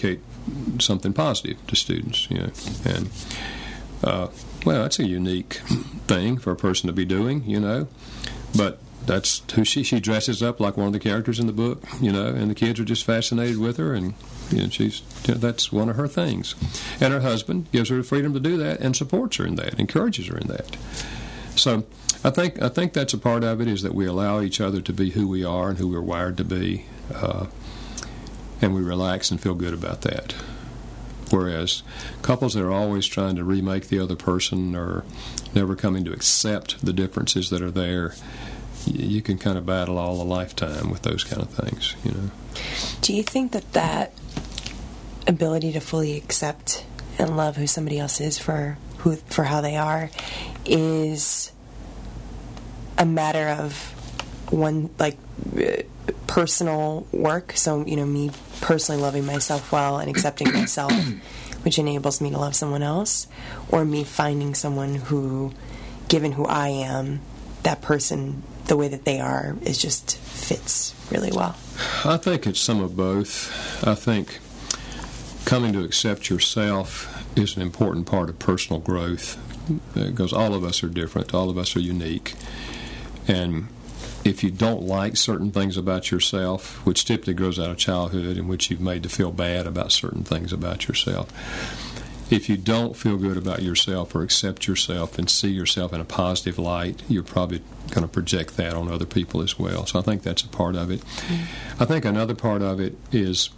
something positive to students, and well, that's a unique thing for a person to be doing, but that's who she dresses up like one of the characters in the book, and the kids are just fascinated with her, and that's one of her things. And her husband gives her the freedom to do that and supports her in that, encourages her in that. So I think that's a part of it, is that we allow each other to be who we are and who we're wired to be, and we relax and feel good about that. Whereas couples that are always trying to remake the other person or never coming to accept the differences that are there, you can kind of battle all a lifetime with those kind of things, Do you think that ability to fully accept and love who somebody else is for how they are is a matter of one, like, personal work? So, me personally loving myself well and accepting myself, which enables me to love someone else, or me finding someone who, given who I am, that person, the way that they are, is just fits really well? I think it's some of both. I think coming to accept yourself is an important part of personal growth, because all of us are different, all of us are unique, and if you don't like certain things about yourself, which typically grows out of childhood, in which you've made to feel bad about certain things about yourself, if you don't feel good about yourself or accept yourself and see yourself in a positive light, you're probably going to project that on other people as well. So I think that's a part of it. I think another part of it is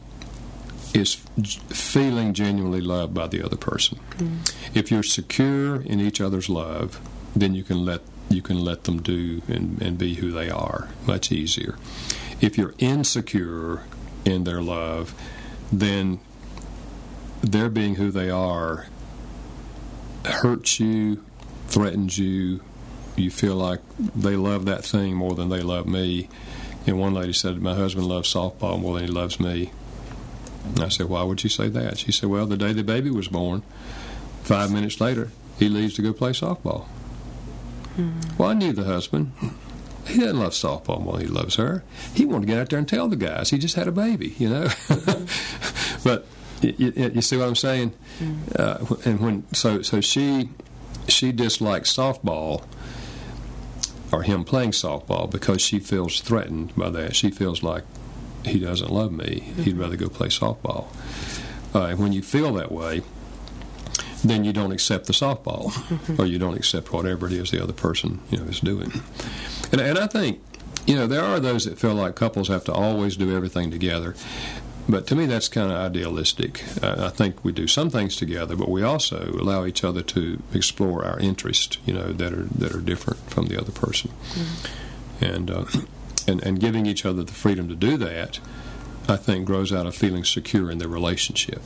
feeling genuinely loved by the other person. If you're secure in each other's love, then you can let them do and be who they are much easier. If you're insecure in their love, then their being who they are hurts you, threatens you. You feel like they love that thing more than they love me. And one lady said, my husband loves softball more than he loves me. And I said, why would you say that? She said, well, the day the baby was born, 5 minutes later, he leaves to go play softball. Well, I knew the husband. He doesn't love softball more than he loves her. He wanted to get out there and tell the guys he just had a baby, But you see what I'm saying? And so she dislikes softball, or him playing softball, because she feels threatened by that. She feels like he doesn't love me. He'd rather go play softball. And when you feel that way, then you don't accept the softball, or you don't accept whatever it is the other person is doing. And I think there are those that feel like couples have to always do everything together. But to me, that's kind of idealistic. I think we do some things together, but we also allow each other to explore our interests, that are different from the other person, and giving each other the freedom to do that, I think, grows out of feeling secure in the relationship.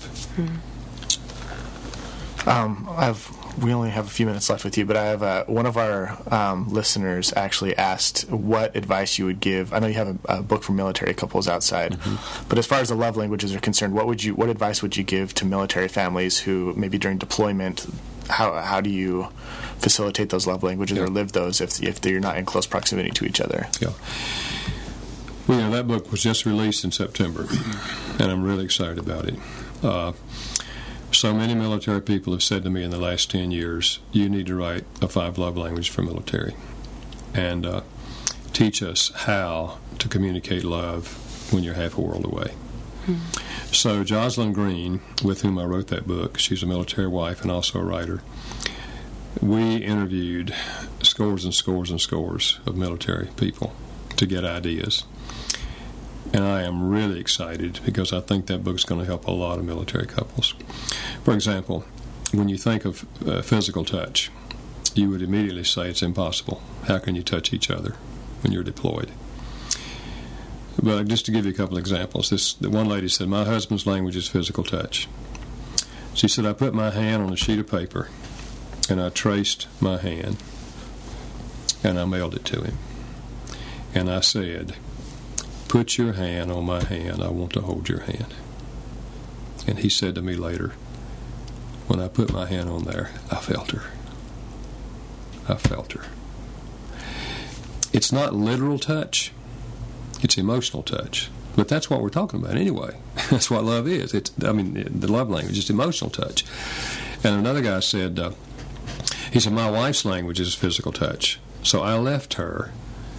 We only have a few minutes left with you, but I have one of our listeners actually asked what advice you would give. I know you have a book for military couples outside, but as far as the love languages are concerned, what advice would you give to military families who maybe during deployment, how do you facilitate those love languages or live those if you're not in close proximity to each other? Yeah. Well, that book was just released in September, and I'm really excited about it. So many military people have said to me in the last 10 years, you need to write a 5 love language for military and teach us how to communicate love when you're half a world away. So Jocelyn Green, with whom I wrote that book, she's a military wife and also a writer, we interviewed scores and scores and scores of military people to get ideas. And I am really excited because I think that book's going to help a lot of military couples. For example, when you think of physical touch, you would immediately say it's impossible. How can you touch each other when you're deployed? But just to give you a couple examples, the one lady said, my husband's language is physical touch. She said, I put my hand on a sheet of paper and I traced my hand and I mailed it to him. And I said, put your hand on my hand. I want to hold your hand. And he said to me later, when I put my hand on there, I felt her. I felt her. It's not literal touch. It's emotional touch. But that's what we're talking about anyway. That's what love is. The love language is emotional touch. And another guy said, he said, my wife's language is physical touch. So I left her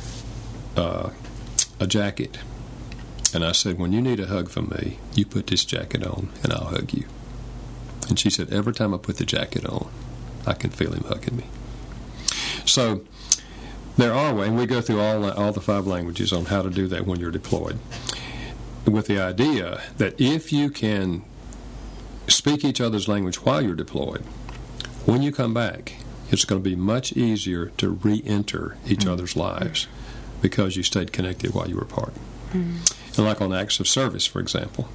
a jacket. And I said, when you need a hug from me, you put this jacket on and I'll hug you. And she said, every time I put the jacket on, I can feel him hugging me. So there are ways, and we go through all the 5 languages on how to do that when you're deployed, with the idea that if you can speak each other's language while you're deployed, when you come back, it's going to be much easier to re-enter each other's lives because you stayed connected while you were apart. And like on acts of service, for example,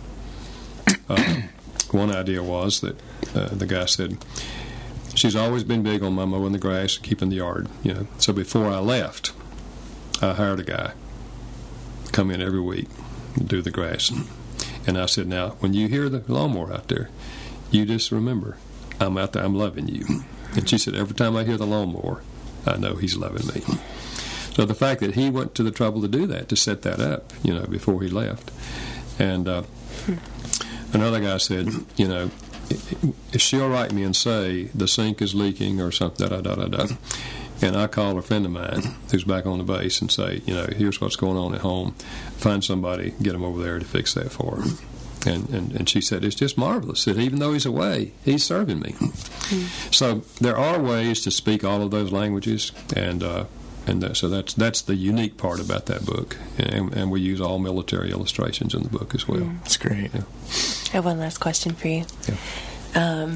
one idea was that the guy said, she's always been big on my mowing the grass, keeping the yard. So before I left, I hired a guy to come in every week and do the grass. And I said, now, when you hear the lawnmower out there, you just remember, I'm out there, I'm loving you. And she said, every time I hear the lawnmower, I know he's loving me. So the fact that he went to the trouble to do that, to set that up, before he left. And another guy said, if she'll write me and say the sink is leaking or something, and I call a friend of mine who's back on the base and say, here's what's going on at home, find somebody, get him over there to fix that for her. And she said, it's just marvelous that even though he's away, he's serving me. So there are ways to speak all of those languages, so that's the unique part about that book, and we use all military illustrations in the book as well. That's great. I have one last question for you. Yeah.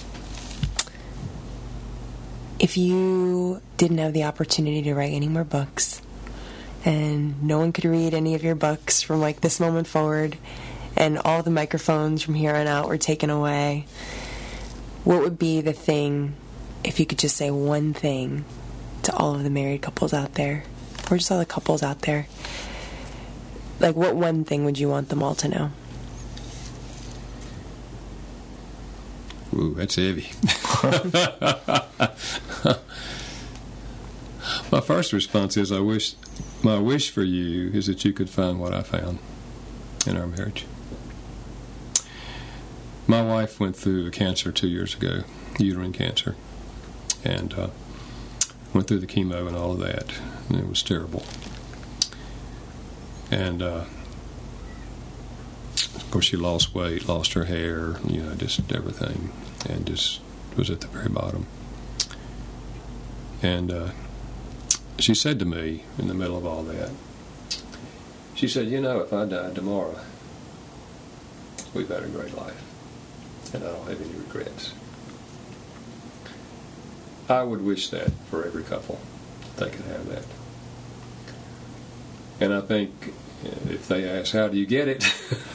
If you didn't have the opportunity to write any more books, and no one could read any of your books from like this moment forward, and all the microphones from here on out were taken away, what would be the thing, if you could just say one thing to all of the married couples out there, or just all the couples out there, like what one thing would you want them all to know? Ooh, that's heavy. My first response is, my wish for you is that you could find what I found in our marriage. My wife went through cancer 2 years ago, uterine cancer, and went through the chemo and all of that, and it was terrible. And of course, she lost weight, lost her hair, just everything, and just was at the very bottom. And she said to me in the middle of all that, she said, if I died tomorrow, we've had a great life, and I don't have any regrets. I would wish that for every couple, they could have that. And I think if they ask, how do you get it?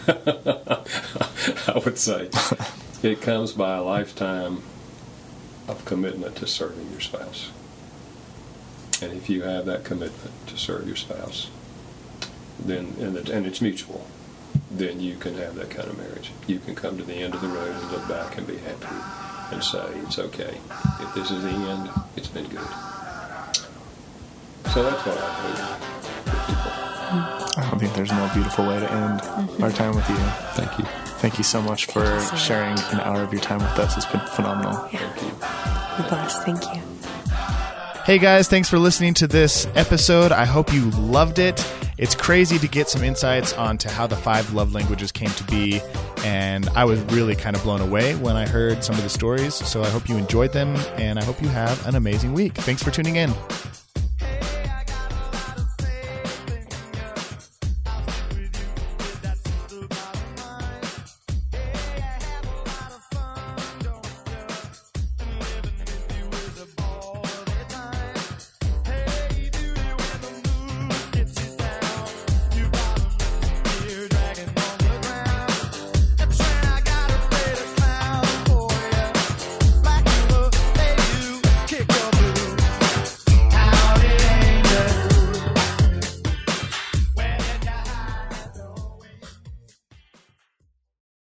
I would say it comes by a lifetime of commitment to serving your spouse. And if you have that commitment to serve your spouse, then and it's mutual, then you can have that kind of marriage. You can come to the end of the road and look back and be happy and say, it's okay. If this is the end, it's been good. So that's what I hope for people. I don't think there's a more beautiful way to end our time with you. Thank you. Thank you so much for sharing an hour of your time with us. It's been phenomenal. Yeah. Thank you. You're blessed. Thank you. Hey guys, thanks for listening to this episode. I hope you loved it. It's crazy to get some insights onto how the 5 love languages came to be, and I was really kind of blown away when I heard some of the stories. So I hope you enjoyed them, and I hope you have an amazing week. Thanks for tuning in.